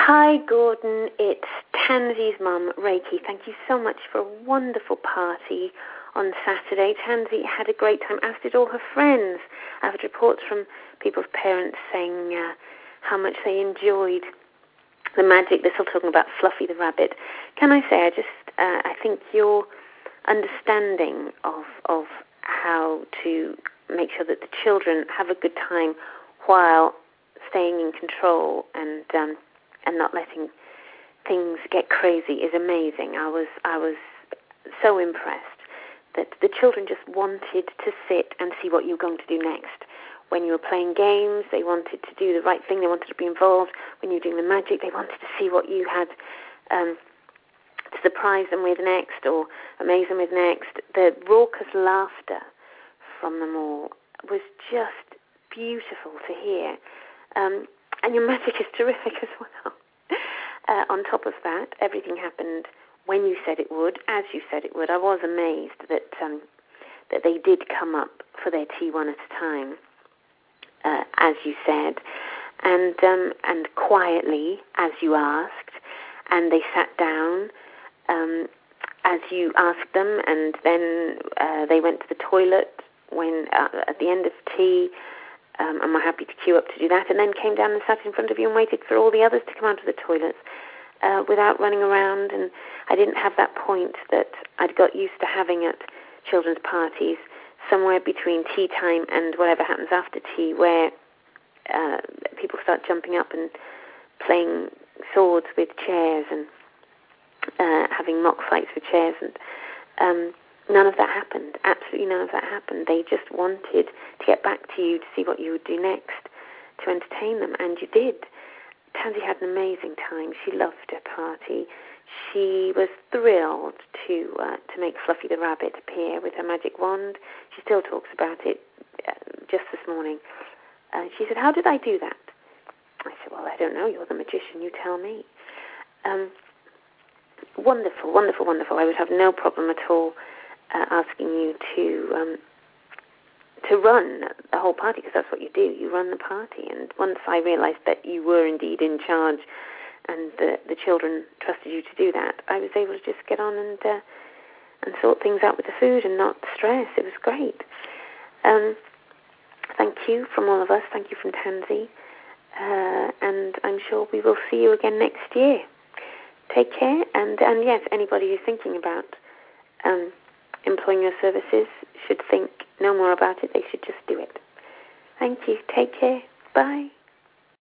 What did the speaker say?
Hi, Gordon. It's Tansy's mum, Reiki. Thank you so much for a wonderful party on Saturday. Tansy had a great time, as did all her friends. I've had reports from people's parents saying how much they enjoyed the magic. They're still talking about Fluffy the rabbit. Can I say, I think your understanding of how to make sure that the children have a good time while staying in control and not letting things get crazy is amazing. I was so impressed that the children just wanted to sit and see what you were going to do next. When you were playing games, they wanted to do the right thing. They wanted to be involved. When you were doing the magic, they wanted to see what you had to surprise them with next or amaze them with next. The raucous laughter from them all was just beautiful to hear. And your magic is terrific as well. On top of that, everything happened when you said it would, as you said it would. I was amazed that they did come up for their tea one at a time, as you said, and quietly, as you asked, and they sat down as you asked them, and then they went to the toilet when at the end of tea. And were happy to queue up to do that, and then came down and sat in front of you and waited for all the others to come out of the toilets without running around. And I didn't have that point that I'd got used to having at children's parties, somewhere between tea time and whatever happens after tea, where people start jumping up and playing swords with chairs and having mock fights with chairs. And none of that happened. Absolutely none of that happened. They just wanted to get back to you to see what you would do next to entertain them, and you did. Tansy had an amazing time. She loved her party. She was thrilled to make Fluffy the rabbit appear with her magic wand. She still talks about it just this morning. She said, "How did I do that?" I said, "Well, I don't know. You're the magician. You tell me." Wonderful, wonderful, wonderful. I would have no problem at all asking you to run the whole party, because that's what you do. You run the party. And once I realized that you were indeed in charge and the children trusted you to do that, I was able to just get on and sort things out with the food and not stress. It was great. Thank you from all of us. Thank you from Tansy. And I'm sure we will see you again next year. Take care. And yes, anybody who's thinking about employing your services should think no more about it. They should just do it. Thank you. Take care. Bye.